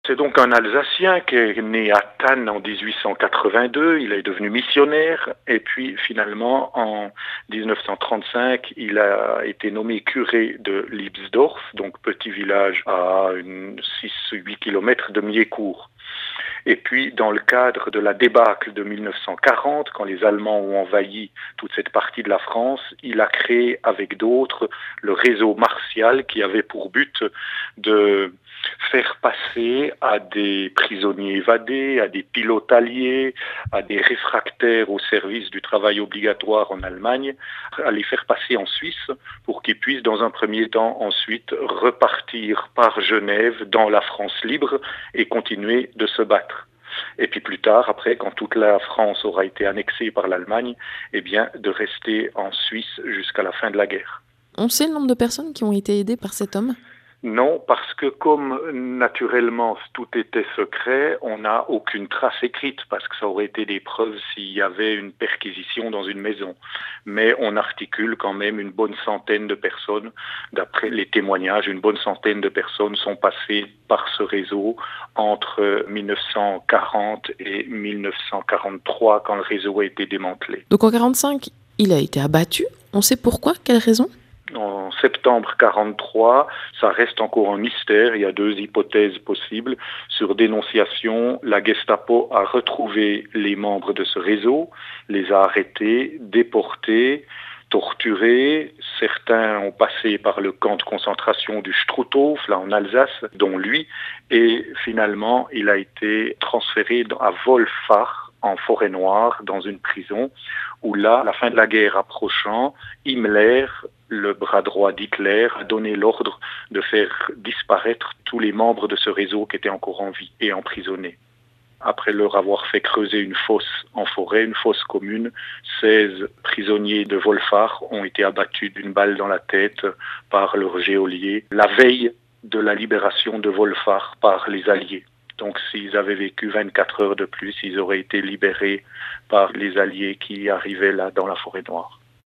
C'est donc un Alsacien qui est né à Thann en 1882, il est devenu missionnaire et puis finalement en 1935 il a été nommé curé de Liebsdorf, donc petit village à 6-8 kilomètres de Miécourt. Et puis, dans le cadre de la débâcle de 1940, quand les Allemands ont envahi toute cette partie de la France, il a créé avec d'autres le réseau Martial qui avait pour but de faire passer à des prisonniers évadés, à des pilotes alliés, à des réfractaires au service du travail obligatoire en Allemagne, à les faire passer en Suisse pour qu'ils puissent dans un premier temps ensuite repartir par Genève dans la France libre et continuer de se battre. Et puis plus tard, après, quand toute la France aura été annexée par l'Allemagne, eh bien, de rester en Suisse jusqu'à la fin de la guerre. On sait le nombre de personnes qui ont été aidées par cet homme ? Non, parce que comme naturellement tout était secret, on n'a aucune trace écrite, parce que ça aurait été des preuves s'il y avait une perquisition dans une maison. Mais on articule quand même une bonne centaine de personnes. D'après les témoignages, une bonne centaine de personnes sont passées par ce réseau entre 1940 et 1943, quand le réseau a été démantelé. Donc en 1945, il a été abattu. On sait pourquoi ? Quelle raison ? En septembre 1943, ça reste encore un mystère. Il y a 2 hypothèses possibles. Sur dénonciation, la Gestapo a retrouvé les membres de ce réseau, les a arrêtés, déportés, torturés. Certains ont passé par le camp de concentration du Struthof, là en Alsace, dont lui. Et finalement, il a été transféré à Wolfach, en Forêt-Noire, dans une prison, où là, à la fin de la guerre approchant, Himmler, le bras droit d'Hitler, a donné l'ordre de faire disparaître tous les membres de ce réseau qui étaient encore en vie et emprisonnés. Après leur avoir fait creuser une fosse en forêt, une fosse commune, 16 prisonniers de Wolfach ont été abattus d'une balle dans la tête par leur geôlier la veille de la libération de Wolfach par les Alliés. Donc s'ils avaient vécu 24 heures de plus, ils auraient été libérés par les Alliés qui arrivaient là dans la Forêt-Noire.